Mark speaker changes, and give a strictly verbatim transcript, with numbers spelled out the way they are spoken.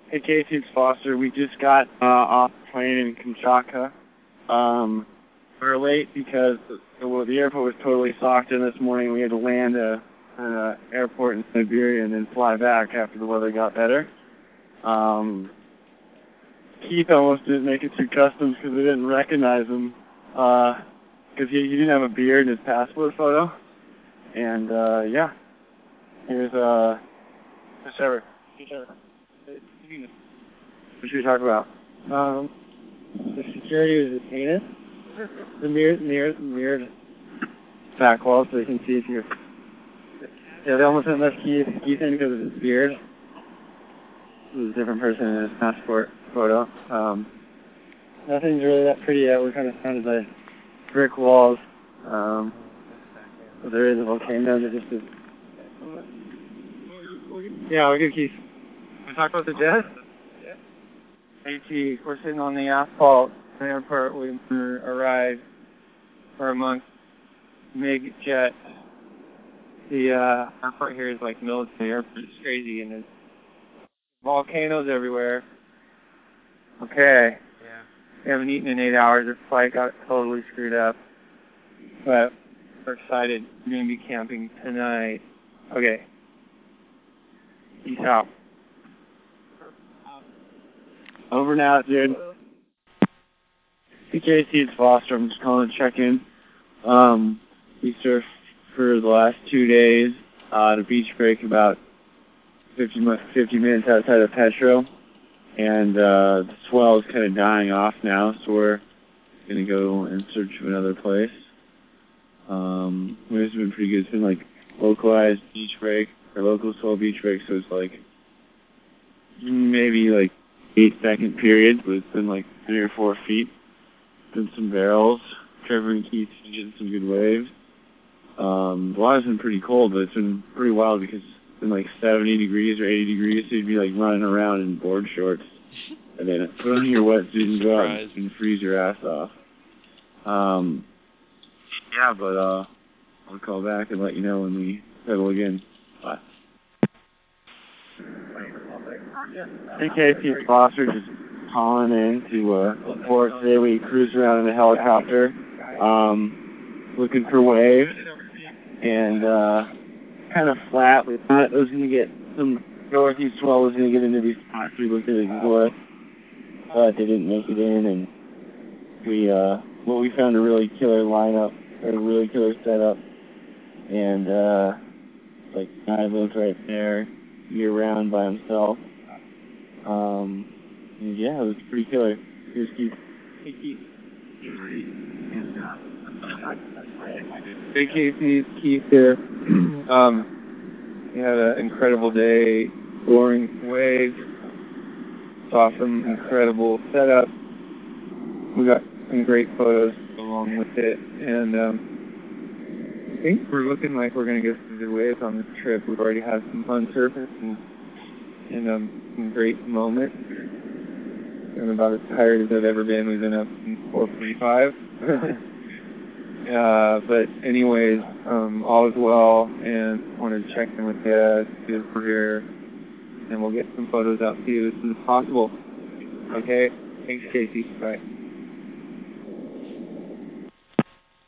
Speaker 1: Hey Casey, it's Foster. We just got uh, off the plane in Kamchatka. Um, we were late because the, well, the airport was totally socked in this morning. We had to land at an airport in Siberia and then fly back after the weather got better. Um, Keith almost didn't make it through customs because they didn't recognize him because uh, he, he didn't have a beard in his passport photo. And uh, yeah, here's uh, Trevor. What should we talk about?
Speaker 2: Um, the security was heinous. The mirrored, mirrored, mirrored back wall so they can see if you're... Yeah, they almost didn't let Keith, Keith in because of his beard. It was a different person in his passport photo. Um, nothing's really that pretty yet. We're kind of surrounded by brick walls. Um, but there is a volcano that just is... Yeah, we're good, Keith. Can we talk about the jet? AT, we're sitting on the asphalt in the airport waiting for a ride for amongst MiG jets. The uh, airport here is like military airport. It's crazy, and there's volcanoes everywhere. Okay. Yeah. We haven't eaten in eight hours. Our flight got totally screwed up. But we're excited. We're going to be camping tonight. Okay. Peace out.
Speaker 1: Over now, dude. Hey Casey, it's Foster. I'm just calling to check in. Um, we surfed for the last two days uh, at a beach break about fifty, fifty minutes outside of Petro. And uh, the swell is kind of dying off now, so we're going to go in search of another place. Um, it's been pretty good. It's been like localized beach break, or local swell beach break, so it's like maybe like eight second period, but it's been like three or four feet. Been some barrels. Trevor and Keith getting some good waves. Um, the water's been pretty cold, but it's been pretty wild because it's been like seventy degrees or eighty degrees, so you'd be like running around in board shorts. And then put on your wetsuit and go out and freeze your ass off. Um, yeah, but uh, I'll call back and let you know when we pedal again. Bye. Hey Casey, it's Foster, just calling in to uh, report. Today we cruised around in a helicopter, um, looking for waves, and uh, kind of flat. We thought it was going to get some northeast swell was going to get into these spots we looked at north, but they didn't make it in, and we uh, well we found a really killer lineup, or a really killer setup, and uh, like guy lived right there year round by himself. Um, and yeah, it was pretty killer. Here's Keith. Hey Keith.
Speaker 2: Hey Casey, Keith here. um, we had an incredible day, soaring waves, saw some incredible setup. We got some great photos along with it, and um, I think we're looking like we're going to get some good waves on this trip. We've already had some fun surfing and, and um, some great moments. I'm about as tired as I've ever been. We've been up since four forty-five. uh, but anyways, um, all is well, and wanted to check in with you, see if we're here, and we'll get some photos out to you as soon as possible. Okay? Thanks, Casey. Bye.